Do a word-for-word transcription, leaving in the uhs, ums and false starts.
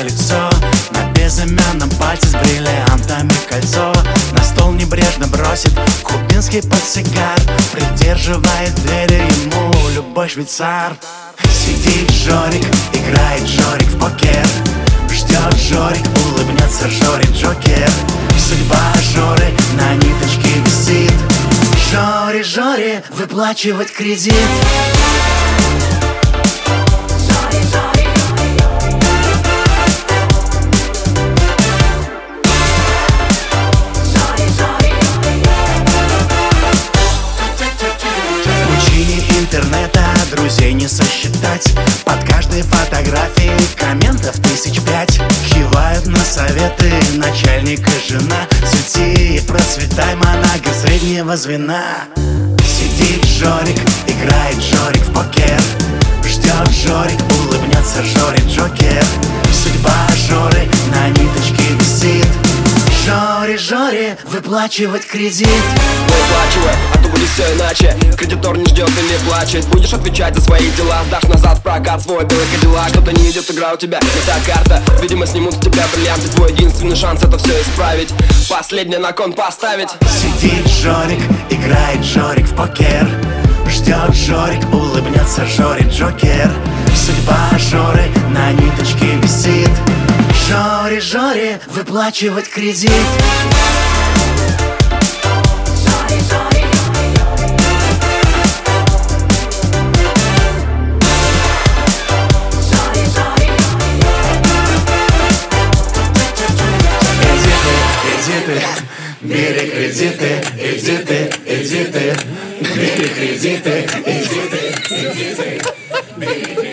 лицо. На безымянном пальце с бриллиантами кольцо. На стол небрежно бросит кубинский портсигар. Придерживает двери ему любой швейцар. Сидит Жорик, играет Жорик в покер. Ждет Жорик, улыбнется Жоре Джокер. Судьба Жоры на ниточке висит. Жоре, Жоре, выплачивать кредит. Интернета друзей не сосчитать. Под каждой фотографией комментов тысяч пять. Кивают на советы начальник и жена. Цвети и процветай, монага среднего звена. Сидит Жорик, играет Жорик в покер. Ждет Жорик, улыбнется Жоре Джокер. Судьба Жоры на ниточке висит. Жоре, Жоре, выплачивать кредит. Выплачивай, а то будет все иначе. Кредитор не ждет или плачет. Будешь отвечать за свои дела. Сдашь назад в прокат свой белый кадиллак. Что-то не идет, игра у тебя не та карта. Видимо, снимут с тебя бриллианты. Твой единственный шанс это все исправить. Последний на кон поставить. Сидит Жорик, играет Жорик в покер. Ждет Жорик, улыбнется Жоре Джокер. Судьба Жоры на ниточке висит. Жоре, Жоре, выплачивать кредит. Бери кредиты, иди ты, иди ты. Бери кредиты, иди ты, иди ты. Бери кредиты.